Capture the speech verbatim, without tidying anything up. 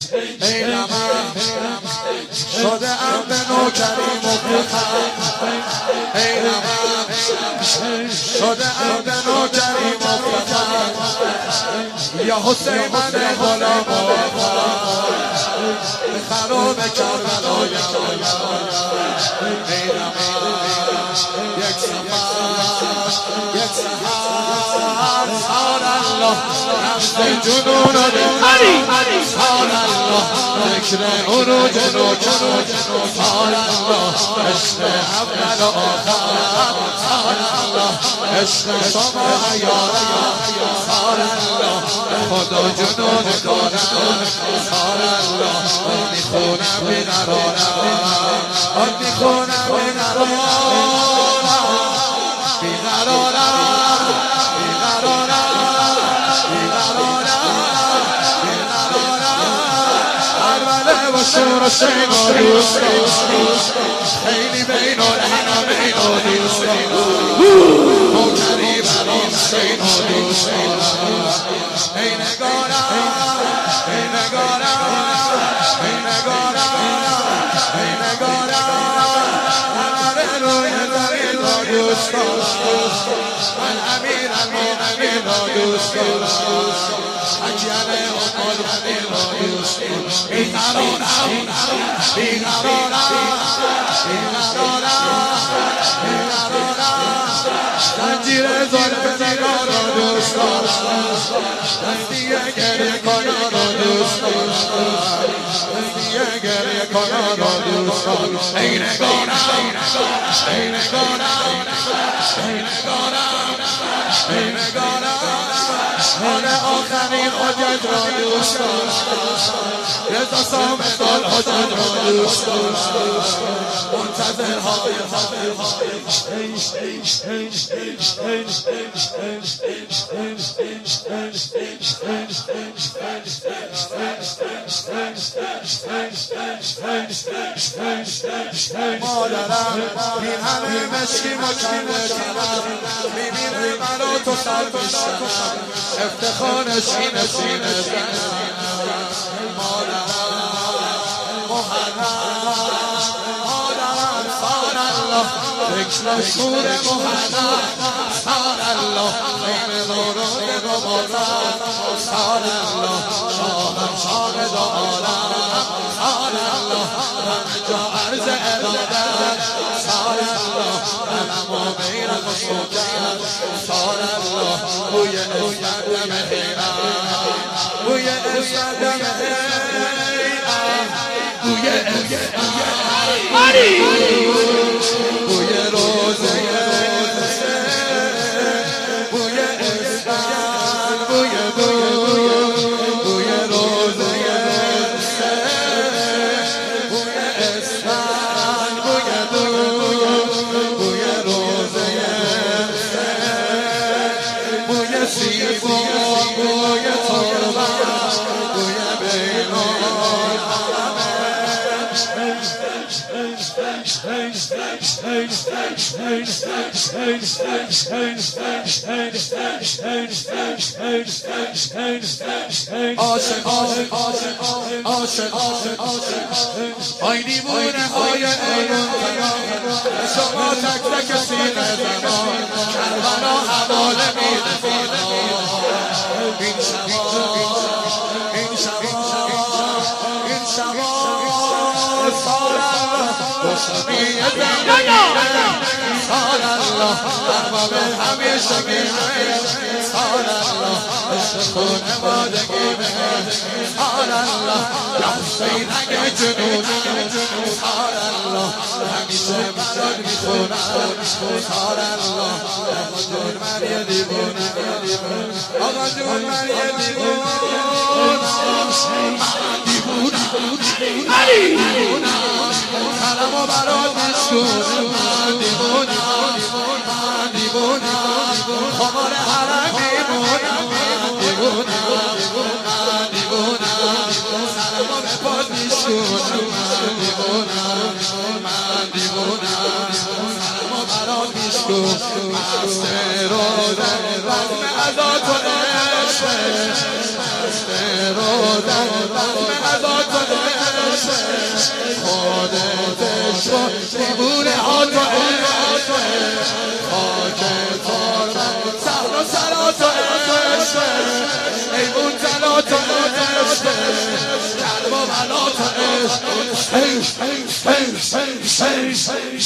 ای نمم شده ام به نوکری مفتخر ای نمم شده ام به نوکری مفتخر یا حسین من غلام به خراب کربلا ای نمم یک سفر یک سفر سال الله رمز جنون و دل سال الله ذکر عروج نوکر سال الله عشق اول و آخر سال الله عشق شما عیارم سال الله خدا جنون دارم سال الله میخونم بیقرارم میخونم بیقرارم بیقرارم بیقرارم شور و شین و دوست خیلی بین و لحنا بین و دوست موکری برام شین و دوست ای نگارم ای نگارم ای نگارم ای نگارم همه روی زمین و دوست من امیر امیر امیر و دوست اجیال امال امیر و دوست بیقرارم بیقرارم بیقرارم بیقرارم زنجیر زلف نگار و دوست دستیه گریه کنان و دوست دستیه گریه کنان و دوست ای نگارم ای نگارم ای نگارم ای نگارم حال آخرین حجت را دوست رضا سامدال حجت را دوست منتظر های مادرم این همه مشکی مکمل کنم میبینه منو تو سر بشنم افتخارش اینه سینه زنم مادرم محرم مادرم سال الله بکر شور محرم سال الله این نورود گمارم سال الله شاهم شاهد عالم سال الله همه جا عرض ارادت سال الله علم و بیرق و شوکت سال الله بوی اسفندم حیرم بوی اسفندم حیرم بوی اسفندم بوی روزه بوی اسفند بوی دو بوی روزه بوی اسفند بوی دو بوی روزه بوی سیب بوی تربت بوی بیرون عاشق عاشق عاشق عاشق عاشق آی دیوونه های ایران شما تک تک سینه زمان کربلا حواله میده این شما این شما این شما سال الله روشنی زندگیه سال الله ارباب همیشه میشه سال الله عشق خانوادگی بگه سال الله یا حسین اگه جنون سال الله همیشه برات میخونم سال الله آقا جون من یه دیوونه آقا جون من یه دیوونه من دیوونه علی سلام و برات میشکنم من دیوونه من دیوونه خمار حرم میمونم من دیوونه من دیوونه سلام و به پاد میشکنم من دیوونه من دیوونه سلام و برات میشکنم مست روزن رزم ازا تو نشه مست روزن رزم ازا دیوونه ها تو عشق خاک تار سهر و سرا تو عشق ایمون زنا تو عشق کرب و بلا تو عشق